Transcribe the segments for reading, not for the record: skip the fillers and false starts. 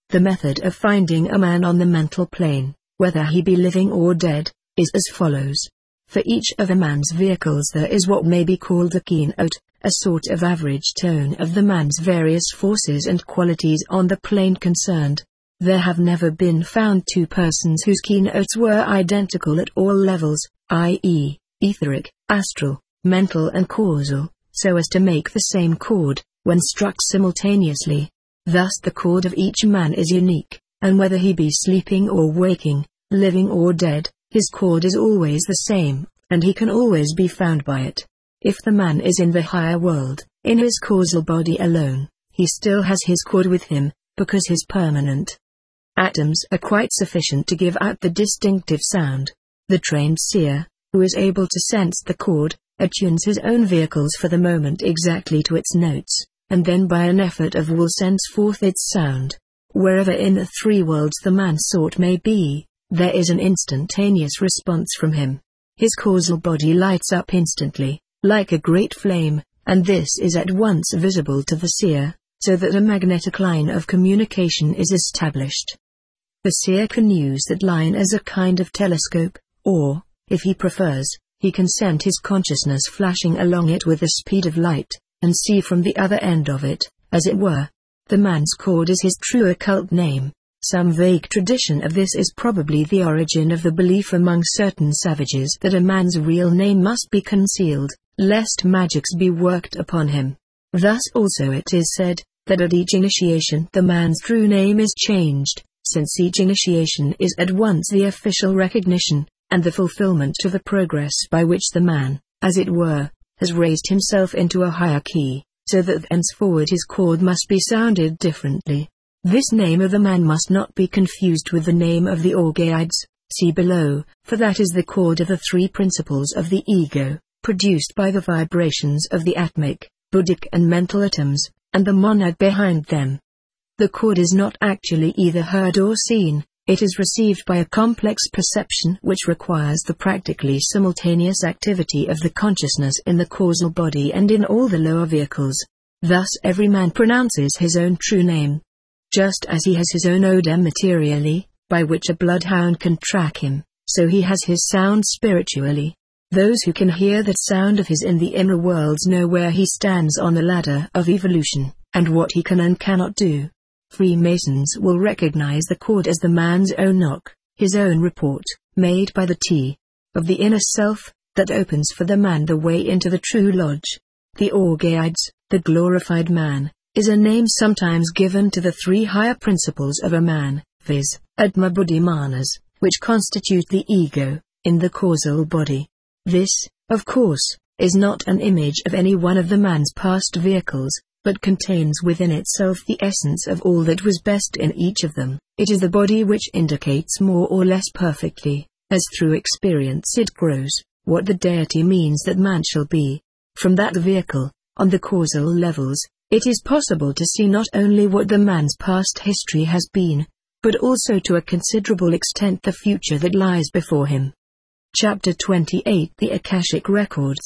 The method of finding a man on the mental plane, whether he be living or dead, is as follows. For each of a man's vehicles there is what may be called a keynote, a sort of average tone of the man's various forces and qualities on the plane concerned. There have never been found two persons whose keynotes were identical at all levels, i.e., etheric, astral, mental and causal, so as to make the same chord, when struck simultaneously. Thus the chord of each man is unique, and whether he be sleeping or waking, living or dead, his chord is always the same, and he can always be found by it. If the man is in the higher world, in his causal body alone, he still has his chord with him, because his permanent atoms are quite sufficient to give out the distinctive sound. The trained seer, who is able to sense the chord, attunes his own vehicles for the moment exactly to its notes, and then by an effort of will sends forth its sound. Wherever in the three worlds the man sought may be, there is an instantaneous response from him. His causal body lights up instantly, like a great flame, and this is at once visible to the seer, so that a magnetic line of communication is established. The seer can use that line as a kind of telescope, or, if he prefers, he can send his consciousness flashing along it with the speed of light, and see from the other end of it, as it were. The man's chord is his true occult name. Some vague tradition of this is probably the origin of the belief among certain savages that a man's real name must be concealed, lest magics be worked upon him. Thus also it is said, that at each initiation the man's true name is changed, since each initiation is at once the official recognition, and the fulfillment of the progress by which the man, as it were, has raised himself into a higher key, so that thenceforward his chord must be sounded differently. This name of the man must not be confused with the name of the Orgaides, see below, for that is the chord of the three principles of the ego, produced by the vibrations of the atmic, buddhic and mental atoms, and the monad behind them. The chord is not actually either heard or seen, it is received by a complex perception which requires the practically simultaneous activity of the consciousness in the causal body and in all the lower vehicles. Thus every man pronounces his own true name. Just as he has his own odor materially, by which a bloodhound can track him, so he has his sound spiritually. Those who can hear that sound of his in the inner worlds know where he stands on the ladder of evolution, and what he can and cannot do. Freemasons will recognize the chord as the man's own knock, his own report, made by the T of the inner self, that opens for the man the way into the true lodge. The Orgaides, the glorified man, is a name sometimes given to the three higher principles of a man, viz., Atma Buddhi Manas, which constitute the ego, in the causal body. This, of course, is not an image of any one of the man's past vehicles, but contains within itself the essence of all that was best in each of them. It is the body which indicates more or less perfectly, as through experience it grows, what the deity means that man shall be. From that vehicle, on the causal levels, it is possible to see not only what the man's past history has been, but also to a considerable extent the future that lies before him. Chapter 28: The Akashic Records.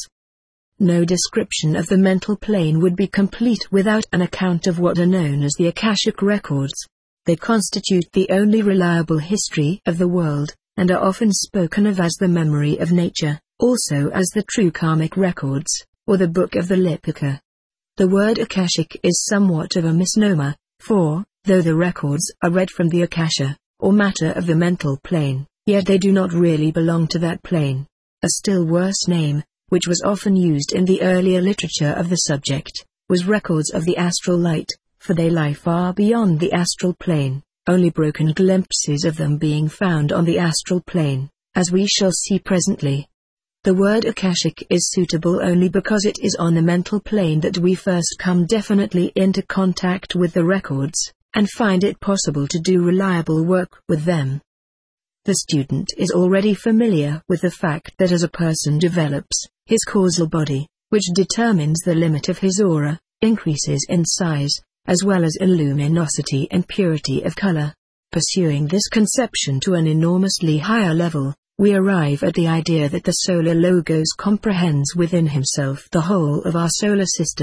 No description of the mental plane would be complete without an account of what are known as the Akashic Records. They constitute the only reliable history of the world, and are often spoken of as the memory of nature, also as the true karmic records, or the Book of the Lipika. The word Akashic is somewhat of a misnomer, for, though the records are read from the Akasha, or matter of the mental plane, yet they do not really belong to that plane. A still worse name, which was often used in the earlier literature of the subject, was records of the astral light, for they lie far beyond the astral plane, only broken glimpses of them being found on the astral plane, as we shall see presently. The word Akashic is suitable only because it is on the mental plane that we first come definitely into contact with the records, and find it possible to do reliable work with them. The student is already familiar with the fact that as a person develops, his causal body, which determines the limit of his aura, increases in size, as well as in luminosity and purity of color. Pursuing this conception to an enormously higher level, we arrive at the idea that the solar logos comprehends within himself the whole of our solar system.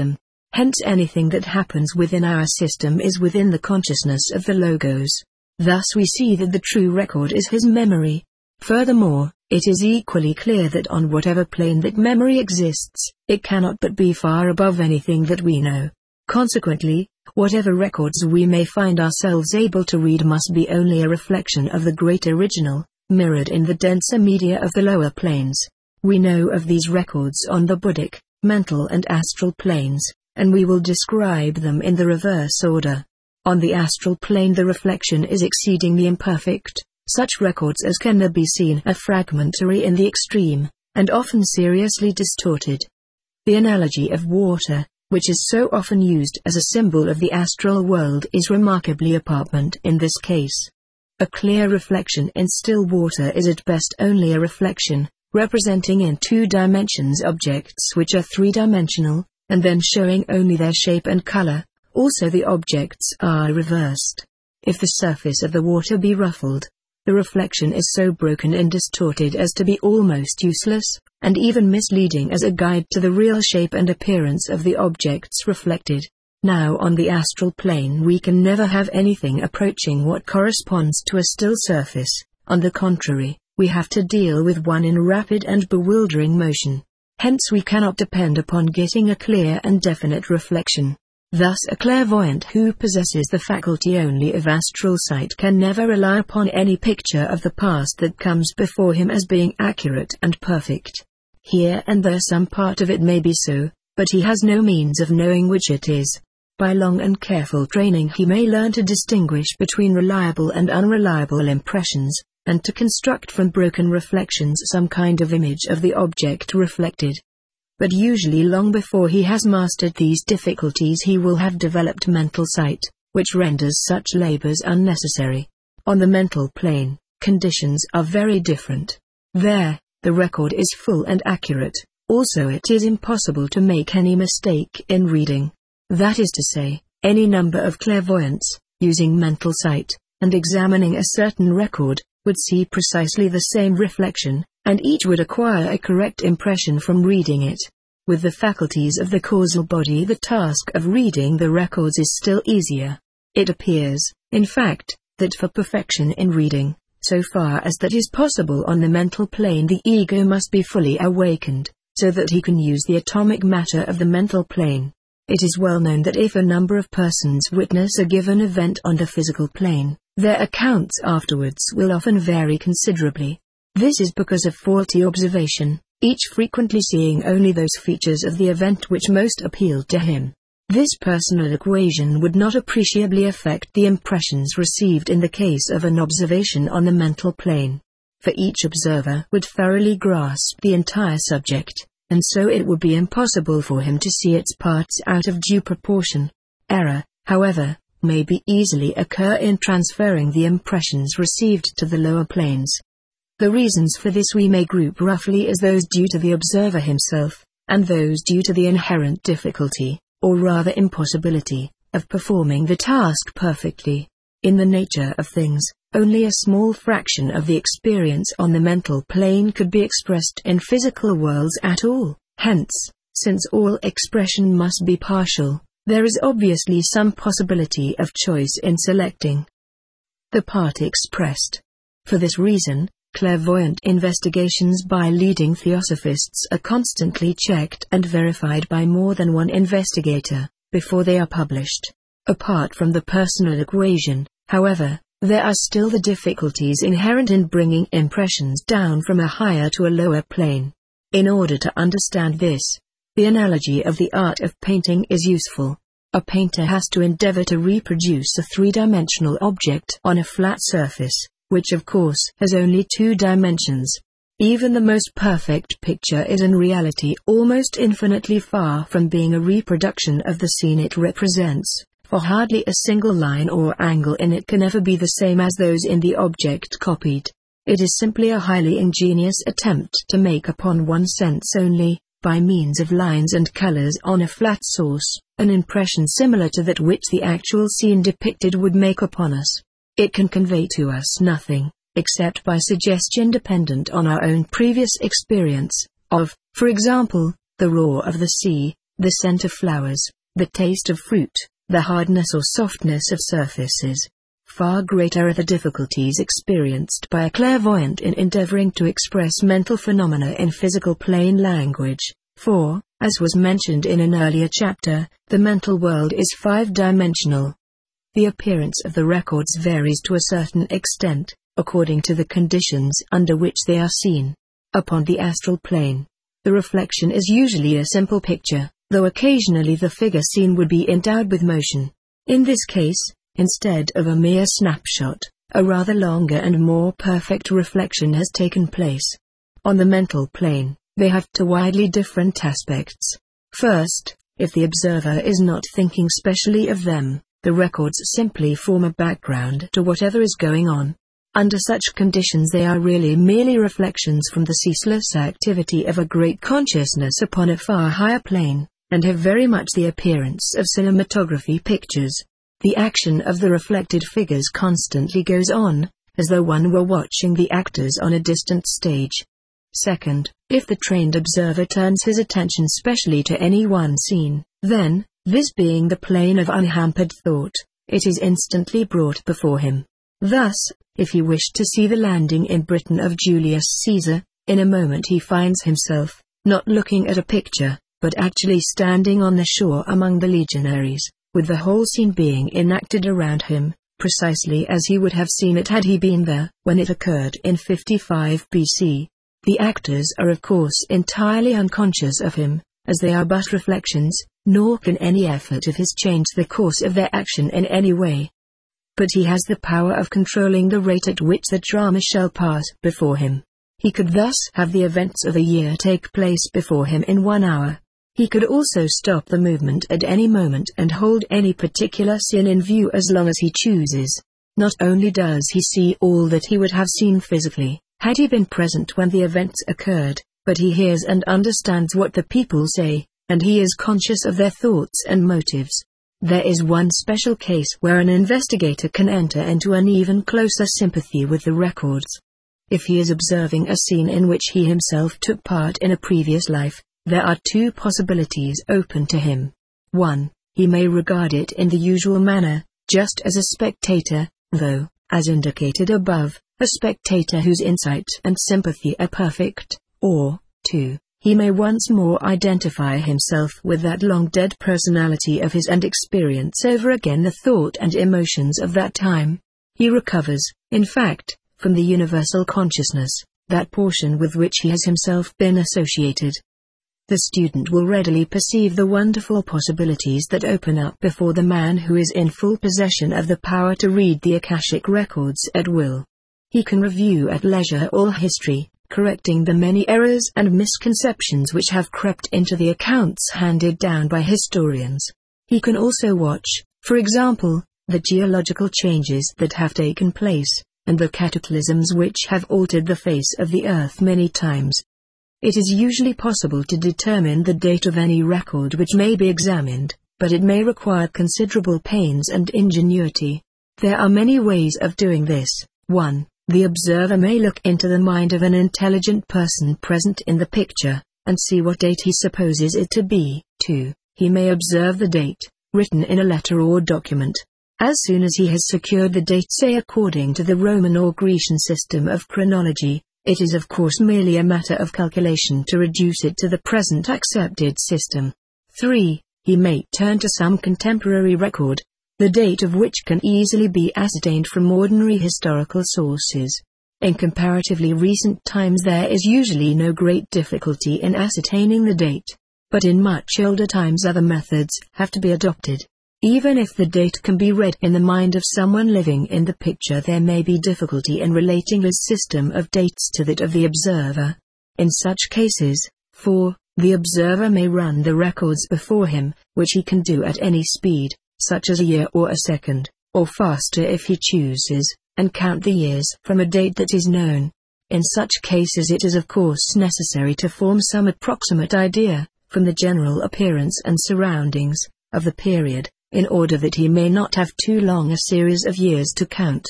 Hence anything that happens within our system is within the consciousness of the Logos. Thus we see that the true record is his memory. Furthermore, it is equally clear that on whatever plane that memory exists, it cannot but be far above anything that we know. Consequently, whatever records we may find ourselves able to read must be only a reflection of the great original, mirrored in the denser media of the lower planes. We know of these records on the Buddhic, mental and astral planes, and we will describe them in the reverse order. On the astral plane the reflection is exceedingly imperfect. Such records as can be seen are fragmentary in the extreme, and often seriously distorted. The analogy of water, which is so often used as a symbol of the astral world, is remarkably apparent in this case. A clear reflection in still water is at best only a reflection, representing in 2 dimensions objects which are 3-dimensional, and then showing only their shape and color. Also the objects are reversed. If the surface of the water be ruffled, the reflection is so broken and distorted as to be almost useless, and even misleading as a guide to the real shape and appearance of the objects reflected. Now on the astral plane we can never have anything approaching what corresponds to a still surface. On the contrary, we have to deal with one in rapid and bewildering motion. Hence we cannot depend upon getting a clear and definite reflection. Thus a clairvoyant who possesses the faculty only of astral sight can never rely upon any picture of the past that comes before him as being accurate and perfect. Here and there some part of it may be so, but he has no means of knowing which it is. By long and careful training he may learn to distinguish between reliable and unreliable impressions, and to construct from broken reflections some kind of image of the object reflected. But usually long before he has mastered these difficulties he will have developed mental sight, which renders such labors unnecessary. On the mental plane, conditions are very different. There, the record is full and accurate, also it is impossible to make any mistake in reading. That is to say, any number of clairvoyants, using mental sight, and examining a certain record, would see precisely the same reflection, and each would acquire a correct impression from reading it. With the faculties of the causal body the task of reading the records is still easier. It appears, in fact, that for perfection in reading, so far as that is possible on the mental plane, the ego must be fully awakened, so that he can use the atomic matter of the mental plane. It is well known that if a number of persons witness a given event on the physical plane, their accounts afterwards will often vary considerably. This is because of faulty observation, each frequently seeing only those features of the event which most appealed to him. This personal equation would not appreciably affect the impressions received in the case of an observation on the mental plane. For each observer would thoroughly grasp the entire subject, and so it would be impossible for him to see its parts out of due proportion. Error, however, may be easily occur in transferring the impressions received to the lower planes. The reasons for this we may group roughly as those due to the observer himself, and those due to the inherent difficulty, or rather impossibility, of performing the task perfectly. In the nature of things, only a small fraction of the experience on the mental plane could be expressed in physical worlds at all. Hence, since all expression must be partial, there is obviously some possibility of choice in selecting the part expressed. For this reason, clairvoyant investigations by leading theosophists are constantly checked and verified by more than one investigator, before they are published. Apart from the personal equation, however, there are still the difficulties inherent in bringing impressions down from a higher to a lower plane. In order to understand this, the analogy of the art of painting is useful. A painter has to endeavor to reproduce a 3-dimensional object on a flat surface, which of course has only 2 dimensions. Even the most perfect picture is in reality almost infinitely far from being a reproduction of the scene it represents, for hardly a single line or angle in it can ever be the same as those in the object copied. It is simply a highly ingenious attempt to make upon one sense only, by means of lines and colors on a flat source, an impression similar to that which the actual scene depicted would make upon us. It can convey to us nothing, except by suggestion dependent on our own previous experience, of, for example, the roar of the sea, the scent of flowers, the taste of fruit, the hardness or softness of surfaces. Far greater are the difficulties experienced by a clairvoyant in endeavoring to express mental phenomena in physical plain language, for, as was mentioned in an earlier chapter, the mental world is five-dimensional. The appearance of the records varies to a certain extent, according to the conditions under which they are seen. Upon the astral plane, the reflection is usually a simple picture, though occasionally the figure seen would be endowed with motion. In this case, instead of a mere snapshot, a rather longer and more perfect reflection has taken place. On the mental plane, they have two widely different aspects. First, if the observer is not thinking specially of them, the records simply form a background to whatever is going on. Under such conditions they are really merely reflections from the ceaseless activity of a great consciousness upon a far higher plane, and have very much the appearance of cinematography pictures. The action of the reflected figures constantly goes on, as though one were watching the actors on a distant stage. Second, if the trained observer turns his attention specially to any one scene, then, this being the plane of unhampered thought, it is instantly brought before him. Thus, if he wished to see the landing in Britain of Julius Caesar, in a moment he finds himself, not looking at a picture, but actually standing on the shore among the legionaries, with the whole scene being enacted around him, precisely as he would have seen it had he been there when it occurred in 55 BC. The actors are of course entirely unconscious of him, as they are but reflections, nor can any effort of his change the course of their action in any way. But he has the power of controlling the rate at which the drama shall pass before him. He could thus have the events of a year take place before him in 1 hour. He could also stop the movement at any moment and hold any particular scene in view as long as he chooses. Not only does he see all that he would have seen physically, had he been present when the events occurred, but he hears and understands what the people say, and he is conscious of their thoughts and motives. There is one special case where an investigator can enter into an even closer sympathy with the records. If he is observing a scene in which he himself took part in a previous life, there are two possibilities open to him. 1. He may regard it in the usual manner, just as a spectator, though, as indicated above, a spectator whose insight and sympathy are perfect, or, 2. He may once more identify himself with that long-dead personality of his and experience over again the thought and emotions of that time. He recovers, in fact, from the universal consciousness, that portion with which he has himself been associated. The student will readily perceive the wonderful possibilities that open up before the man who is in full possession of the power to read the Akashic records at will. He can review at leisure all history, correcting the many errors and misconceptions which have crept into the accounts handed down by historians. He can also watch, for example, the geological changes that have taken place, and the cataclysms which have altered the face of the earth many times. It is usually possible to determine the date of any record which may be examined, but it may require considerable pains and ingenuity. There are many ways of doing this. 1. The observer may look into the mind of an intelligent person present in the picture, and see what date he supposes it to be. 2. He may observe the date, written in a letter or document. As soon as he has secured the date, say according to the Roman or Grecian system of chronology, it is of course merely a matter of calculation to reduce it to the present accepted system. 3. He may turn to some contemporary record, the date of which can easily be ascertained from ordinary historical sources. In comparatively recent times there is usually no great difficulty in ascertaining the date, but in much older times other methods have to be adopted. Even if the date can be read in the mind of someone living in the picture, there may be difficulty in relating his system of dates to that of the observer. In such cases, 4. The observer may run the records before him, which he can do at any speed, such as a year or a second, or faster if he chooses, and count the years from a date that is known. In such cases it is of course necessary to form some approximate idea, from the general appearance and surroundings, of the period, in order that he may not have too long a series of years to count.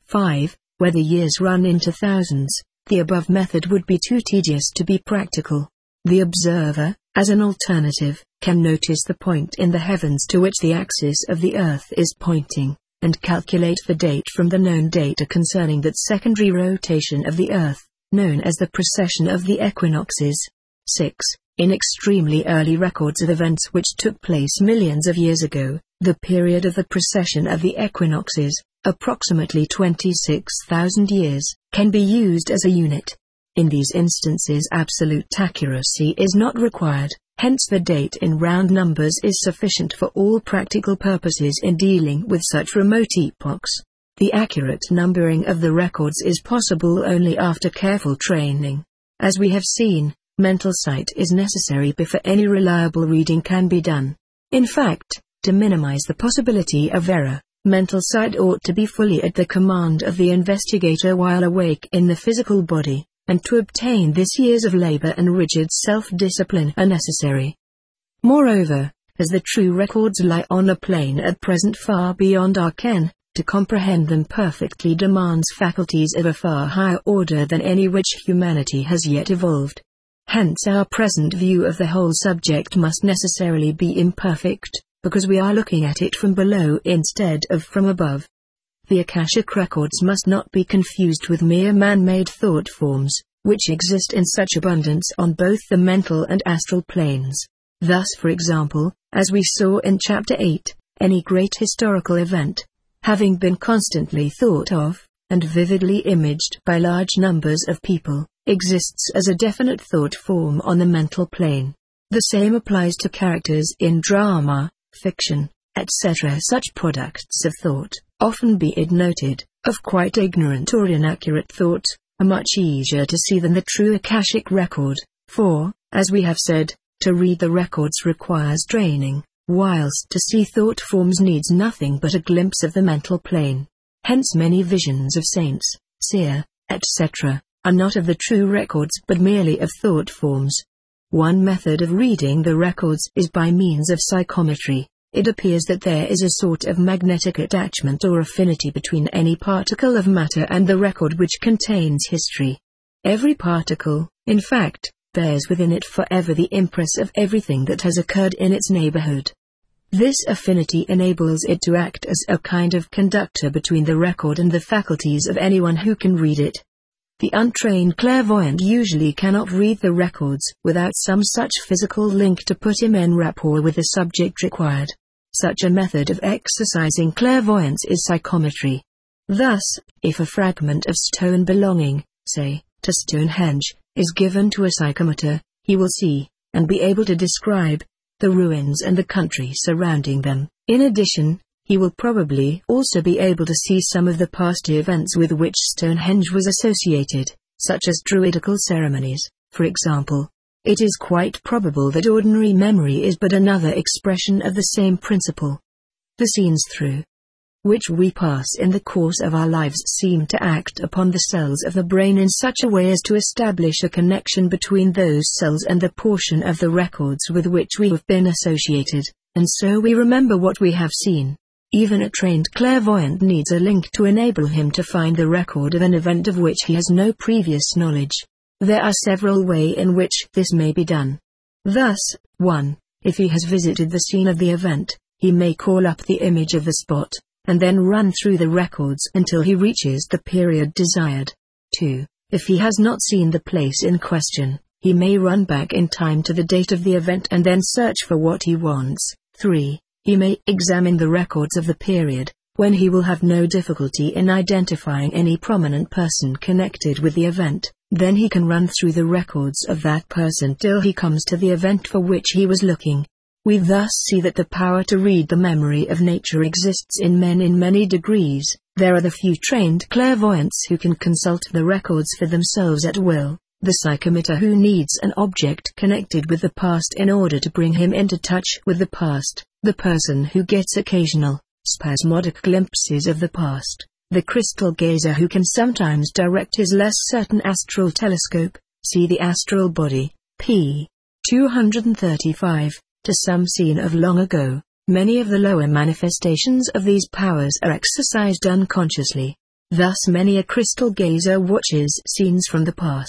5. Where the years run into thousands, the above method would be too tedious to be practical. The observer, as an alternative, can notice the point in the heavens to which the axis of the Earth is pointing, and calculate the date from the known data concerning that secondary rotation of the Earth, known as the precession of the equinoxes. 6. In extremely early records of events which took place millions of years ago, the period of the precession of the equinoxes, approximately 26,000 years, can be used as a unit. In these instances absolute accuracy is not required, hence the date in round numbers is sufficient for all practical purposes in dealing with such remote epochs. The accurate numbering of the records is possible only after careful training. As we have seen, mental sight is necessary before any reliable reading can be done. In fact, to minimize the possibility of error, mental sight ought to be fully at the command of the investigator while awake in the physical body, and to obtain this years of labor and rigid self-discipline are necessary. Moreover, as the true records lie on a plane at present far beyond our ken, to comprehend them perfectly demands faculties of a far higher order than any which humanity has yet evolved. Hence our present view of the whole subject must necessarily be imperfect, because we are looking at it from below instead of from above. The Akashic records must not be confused with mere man-made thought forms, which exist in such abundance on both the mental and astral planes. Thus, for example, as we saw in Chapter 8, any great historical event, having been constantly thought of, and vividly imaged by large numbers of people, exists as a definite thought form on the mental plane. The same applies to characters in drama, fiction, etc. Such products of thought, often be it noted, of quite ignorant or inaccurate thought, are much easier to see than the true Akashic record, for, as we have said, to read the records requires training, whilst to see thought forms needs nothing but a glimpse of the mental plane. Hence many visions of saints, seer, etc., are not of the true records but merely of thought forms. One method of reading the records is by means of psychometry. It appears that there is a sort of magnetic attachment or affinity between any particle of matter and the record which contains history. Every particle, in fact, bears within it forever the impress of everything that has occurred in its neighborhood. This affinity enables it to act as a kind of conductor between the record and the faculties of anyone who can read it. The untrained clairvoyant usually cannot read the records without some such physical link to put him en rapport with the subject required. Such a method of exercising clairvoyance is psychometry. Thus, if a fragment of stone belonging, say, to Stonehenge, is given to a psychometer, he will see, and be able to describe, the ruins and the country surrounding them. In addition, he will probably also be able to see some of the past events with which Stonehenge was associated, such as druidical ceremonies, for example. It is quite probable that ordinary memory is but another expression of the same principle. The scenes through which we pass in the course of our lives seem to act upon the cells of the brain in such a way as to establish a connection between those cells and the portion of the records with which we have been associated, and so we remember what we have seen. Even a trained clairvoyant needs a link to enable him to find the record of an event of which he has no previous knowledge. There are several ways in which this may be done. Thus, 1. If he has visited the scene of the event, he may call up the image of the spot, and then run through the records until he reaches the period desired. 2. If he has not seen the place in question, he may run back in time to the date of the event and then search for what he wants. 3. He may examine the records of the period, when he will have no difficulty in identifying any prominent person connected with the event. Then he can run through the records of that person till he comes to the event for which he was looking. We thus see that the power to read the memory of nature exists in men in many degrees. There are the few trained clairvoyants who can consult the records for themselves at will, the psychometer who needs an object connected with the past in order to bring him into touch with the past, the person who gets occasional, spasmodic glimpses of the past, the crystal gazer who can sometimes direct his less certain astral telescope, see the astral body, p. 235, to some scene of long ago. Many of the lower manifestations of these powers are exercised unconsciously. Thus many a crystal gazer watches scenes from the past,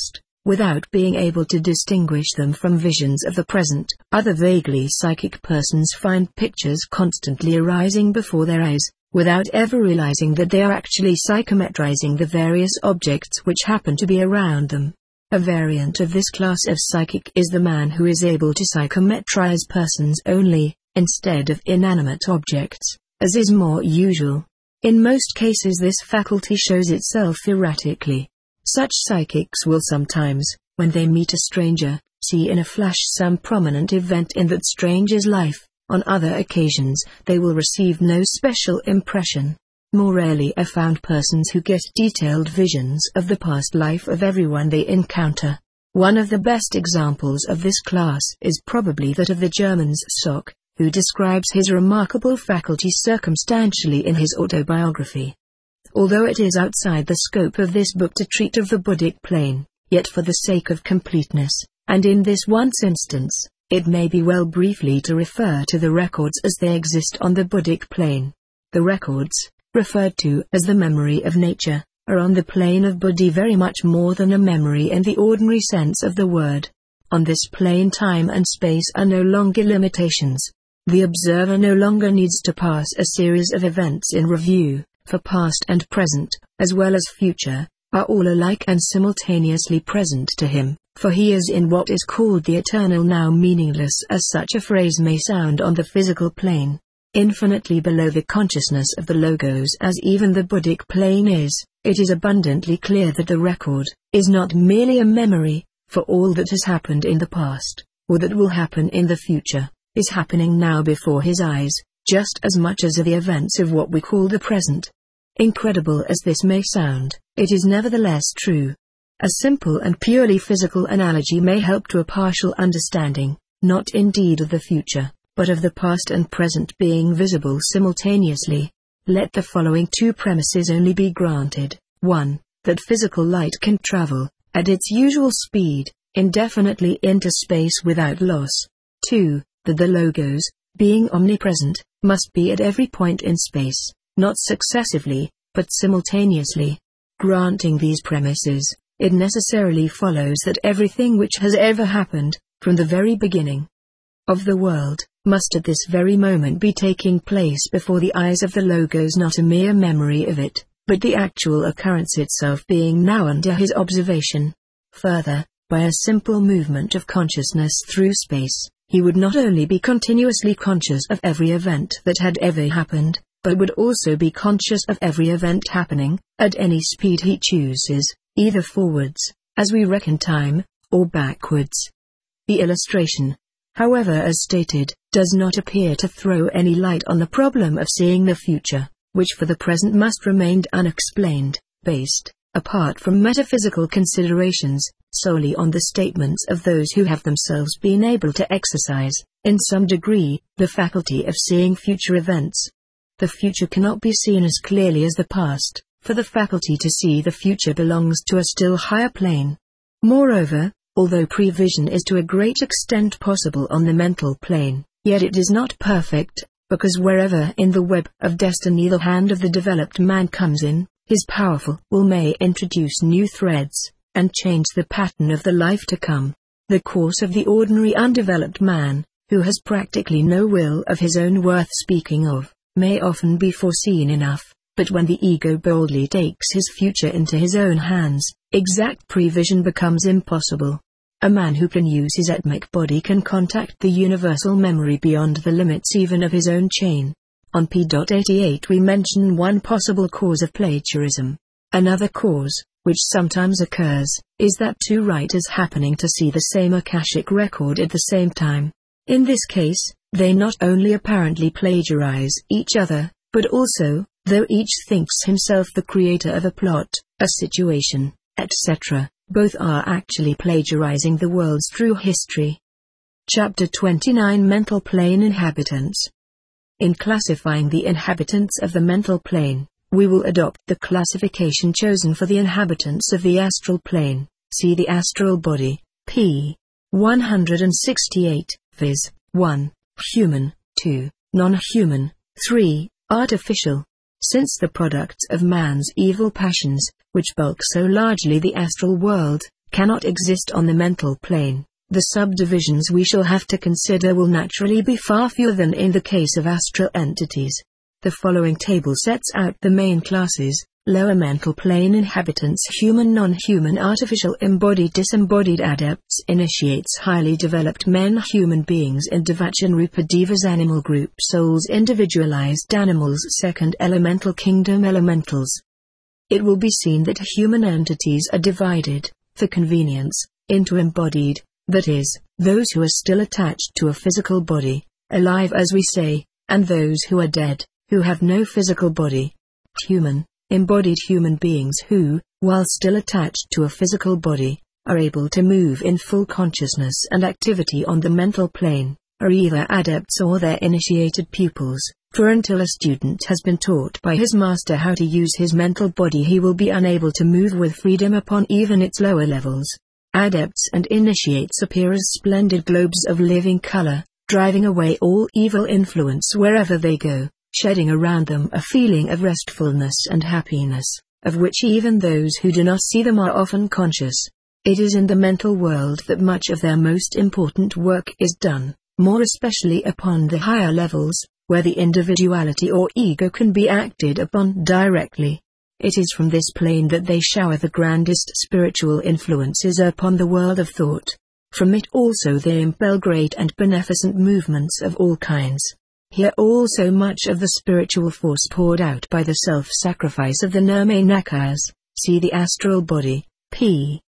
without being able to distinguish them from visions of the present. Other vaguely psychic persons find pictures constantly arising before their eyes, without ever realizing that they are actually psychometrizing the various objects which happen to be around them. A variant of this class of psychic is the man who is able to psychometrize persons only, instead of inanimate objects, as is more usual. In most cases this faculty shows itself erratically. Such psychics will sometimes, when they meet a stranger, see in a flash some prominent event in that stranger's life. On other occasions, they will receive no special impression. More rarely are found persons who get detailed visions of the past life of everyone they encounter. One of the best examples of this class is probably that of the German Sock, who describes his remarkable faculty circumstantially in his autobiography. Although it is outside the scope of this book to treat of the Buddhic plane, yet for the sake of completeness, and in this once instance, it may be well briefly to refer to the records as they exist on the Buddhic plane. The records, referred to as the memory of nature, are on the plane of Buddhi very much more than a memory in the ordinary sense of the word. On this plane time and space are no longer limitations. The observer no longer needs to pass a series of events in review, for past and present, as well as future, are all alike and simultaneously present to him, for he is in what is called the eternal now, meaningless as such a phrase may sound on the physical plane. Infinitely below the consciousness of the Logos as even the Buddhic plane is, it is abundantly clear that the record is not merely a memory, for all that has happened in the past, or that will happen in the future, is happening now before his eyes, just as much as are the events of what we call the present. Incredible as this may sound, it is nevertheless true. A simple and purely physical analogy may help to a partial understanding, not indeed of the future, but of the past and present being visible simultaneously. Let the following two premises only be granted. 1. That physical light can travel, at its usual speed, indefinitely into space without loss. 2. That the Logos, being omnipresent, must be at every point in space, not successively, but simultaneously. Granting these premises, it necessarily follows that everything which has ever happened, from the very beginning of the world, must at this very moment be taking place before the eyes of the Logos, not a mere memory of it, but the actual occurrence itself being now under his observation. Further, by a simple movement of consciousness through space, he would not only be continuously conscious of every event that had ever happened, but would also be conscious of every event happening, at any speed he chooses, either forwards, as we reckon time, or backwards. The illustration, however, as stated, does not appear to throw any light on the problem of seeing the future, which for the present must remain unexplained, based, apart from metaphysical considerations, solely on the statements of those who have themselves been able to exercise, in some degree, the faculty of seeing future events. The future cannot be seen as clearly as the past, for the faculty to see the future belongs to a still higher plane. Moreover, although prevision is to a great extent possible on the mental plane, yet it is not perfect, because wherever in the web of destiny the hand of the developed man comes in, his powerful will may introduce new threads, and change the pattern of the life to come. The course of the ordinary undeveloped man, who has practically no will of his own worth speaking of, may often be foreseen enough, but when the ego boldly takes his future into his own hands, exact prevision becomes impossible. A man who can use his atomic body can contact the universal memory beyond the limits even of his own chain. On p.88 we mention one possible cause of plagiarism. Another cause, which sometimes occurs, is that two writers happening to see the same akashic record at the same time. In this case, they not only apparently plagiarize each other, but also, though each thinks himself the creator of a plot, a situation, etc., both are actually plagiarizing the world's true history. Chapter 29 Mental Plane Inhabitants. In classifying the inhabitants of the mental plane, we will adopt the classification chosen for the inhabitants of the astral plane. See the astral body, p. 168, viz. 1. Human, 2. Non-human, 3. Artificial. Since the products of man's evil passions, which bulk so largely the astral world, cannot exist on the mental plane, the subdivisions we shall have to consider will naturally be far fewer than in the case of astral entities. The following table sets out the main classes: lower mental plane inhabitants, human, non-human, artificial, embodied, disembodied, adepts, initiates, highly developed men, human beings, Indivachan Rupa Devas, animal group, souls, individualized animals, second elemental kingdom, elementals. It will be seen that human entities are divided, for convenience, into embodied, that is, those who are still attached to a physical body, alive as we say, and those who are dead, who have no physical body. Human, embodied human beings who, while still attached to a physical body, are able to move in full consciousness and activity on the mental plane, are either adepts or their initiated pupils, for until a student has been taught by his master how to use his mental body, he will be unable to move with freedom upon even its lower levels. Adepts and initiates appear as splendid globes of living color, driving away all evil influence wherever they go, shedding around them a feeling of restfulness and happiness, of which even those who do not see them are often conscious. It is in the mental world that much of their most important work is done, more especially upon the higher levels, where the individuality or ego can be acted upon directly. It is from this plane that they shower the grandest spiritual influences upon the world of thought. From it also they impel great and beneficent movements of all kinds. Here also much of the spiritual force poured out by the self-sacrifice of the Nirmanakas, see the astral body, p.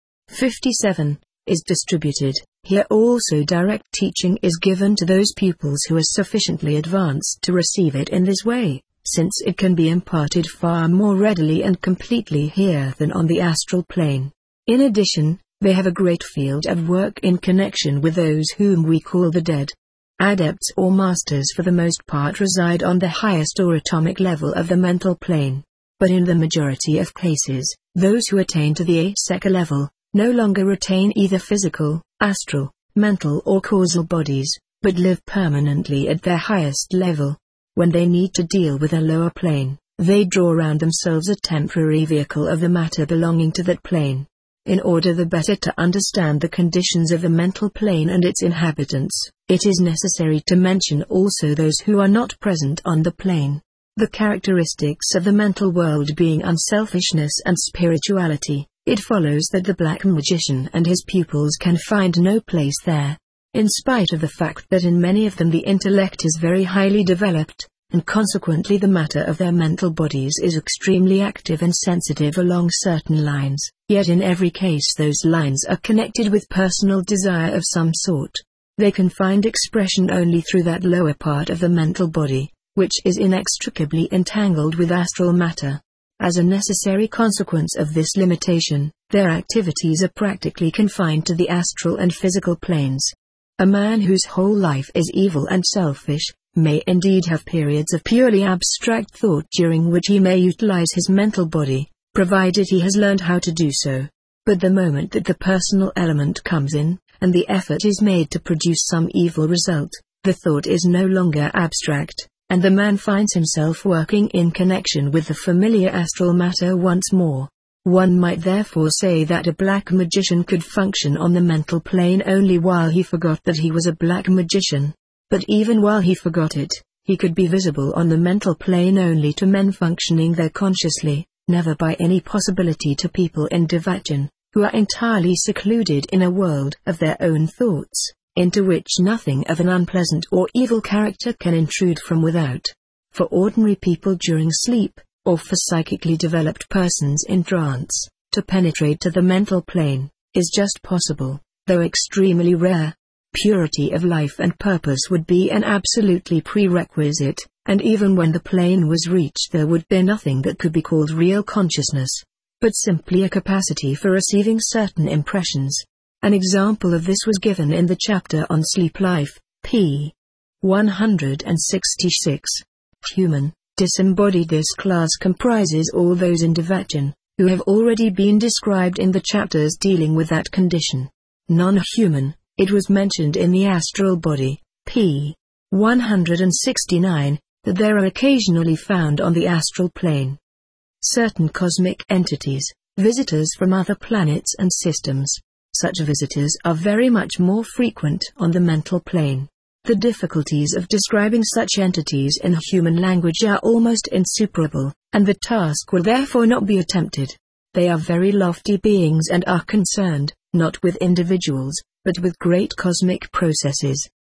57, is distributed. Here also direct teaching is given to those pupils who are sufficiently advanced to receive it in this way, since it can be imparted far more readily and completely here than on the astral plane. In addition, they have a great field of work in connection with those whom we call the dead. Adepts or masters for the most part reside on the highest or atomic level of the mental plane. But in the majority of cases, those who attain to the aseka level, no longer retain either physical, astral, mental or causal bodies, but live permanently at their highest level. When they need to deal with a lower plane, they draw around themselves a temporary vehicle of the matter belonging to that plane. In order the better to understand the conditions of the mental plane and its inhabitants, it is necessary to mention also those who are not present on the plane. The characteristics of the mental world being unselfishness and spirituality, it follows that the black magician and his pupils can find no place there. In spite of the fact that in many of them the intellect is very highly developed, and consequently the matter of their mental bodies is extremely active and sensitive along certain lines, yet in every case those lines are connected with personal desire of some sort. They can find expression only through that lower part of the mental body, which is inextricably entangled with astral matter. As a necessary consequence of this limitation, their activities are practically confined to the astral and physical planes. A man whose whole life is evil and selfish, may indeed have periods of purely abstract thought during which he may utilize his mental body, provided he has learned how to do so. But the moment that the personal element comes in, and the effort is made to produce some evil result, the thought is no longer abstract, and the man finds himself working in connection with the familiar astral matter once more. One might therefore say that a black magician could function on the mental plane only while he forgot that he was a black magician. But even while he forgot it, he could be visible on the mental plane only to men functioning there consciously, never by any possibility to people in Devachan, who are entirely secluded in a world of their own thoughts, into which nothing of an unpleasant or evil character can intrude from without. For ordinary people during sleep, or for psychically developed persons in trance, to penetrate to the mental plane, is just possible, though extremely rare. Purity of life and purpose would be an absolutely prerequisite, and even when the plane was reached there would be nothing that could be called real consciousness, but simply a capacity for receiving certain impressions. An example of this was given in the chapter on sleep life, p. 166. Human, disembodied. This class comprises all those in Devachan, who have already been described in the chapters dealing with that condition. Non-human, it was mentioned in the astral body, p. 169, that there are occasionally found on the astral plane certain cosmic entities, visitors from other planets and systems, Such visitors are very much more frequent on the mental plane. The difficulties of describing such entities in human language are almost insuperable, and the task will therefore not be attempted. They are very lofty beings and are concerned, not with individuals, but with great cosmic processes.